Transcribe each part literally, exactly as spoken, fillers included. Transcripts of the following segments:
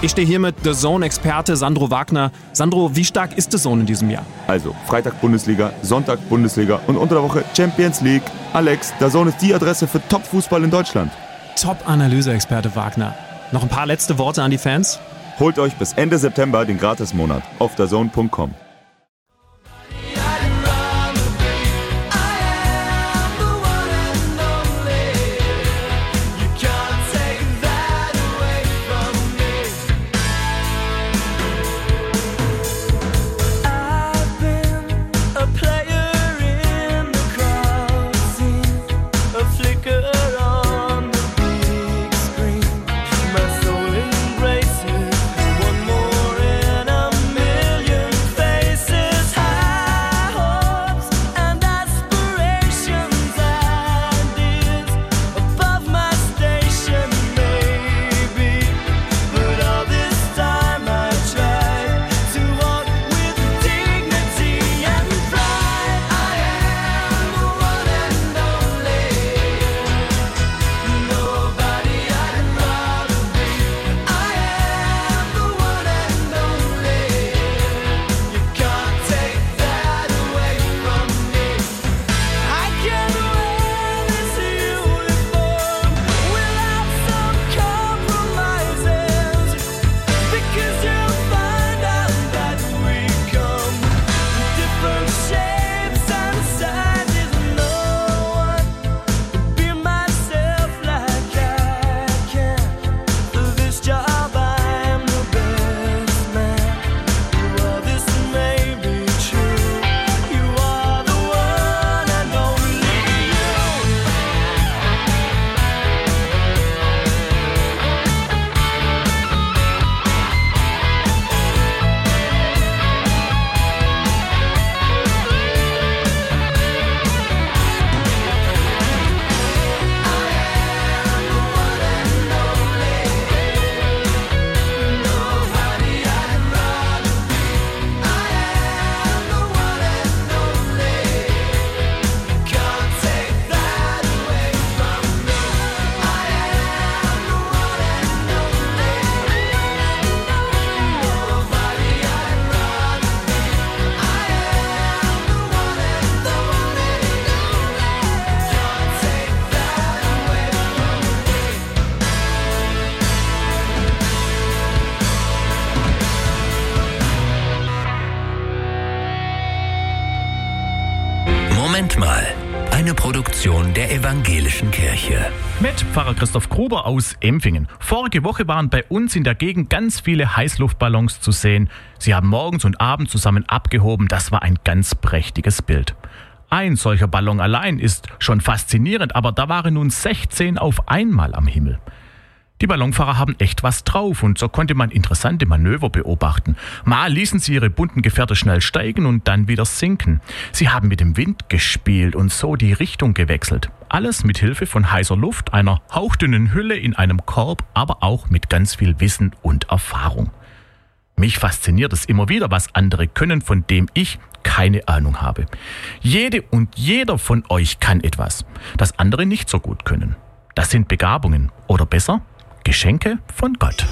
Ich stehe hier mit The Zone-Experte Sandro Wagner. Sandro, wie stark ist The Zone in diesem Jahr? Also, Freitag Bundesliga, Sonntag Bundesliga und unter der Woche Champions League. Alex, The Zone ist die Adresse für Top-Fußball in Deutschland. Top-Analyse-Experte Wagner. Noch ein paar letzte Worte an die Fans? Holt euch bis Ende September den Gratismonat auf the zone punkt com. Moment mal, eine Produktion der Evangelischen Kirche. Mit Pfarrer Christoph Gruber aus Empfingen. Vorige Woche waren bei uns in der Gegend ganz viele Heißluftballons zu sehen. Sie haben morgens und abends zusammen abgehoben. Das war ein ganz prächtiges Bild. Ein solcher Ballon allein ist schon faszinierend, aber da waren nun sechzehn auf einmal am Himmel. Die Ballonfahrer haben echt was drauf und so konnte man interessante Manöver beobachten. Mal ließen sie ihre bunten Gefährte schnell steigen und dann wieder sinken. Sie haben mit dem Wind gespielt und so die Richtung gewechselt. Alles mit Hilfe von heißer Luft, einer hauchdünnen Hülle in einem Korb, aber auch mit ganz viel Wissen und Erfahrung. Mich fasziniert es immer wieder, was andere können, von dem ich keine Ahnung habe. Jede und jeder von euch kann etwas, das andere nicht so gut können. Das sind Begabungen oder besser Geschenke von Gott.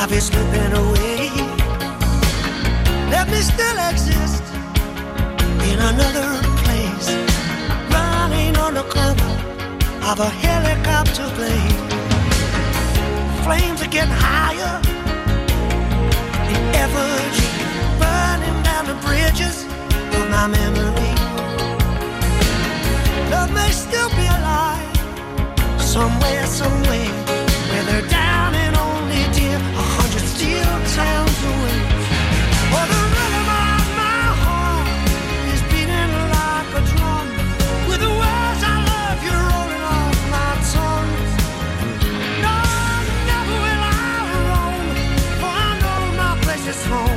be slipping away. Let me still exist in another place, running on the cover of a helicopter blade. Flames are getting higher, the effigy burning down the bridges of my memory. Love may still be alive somewhere, somewhere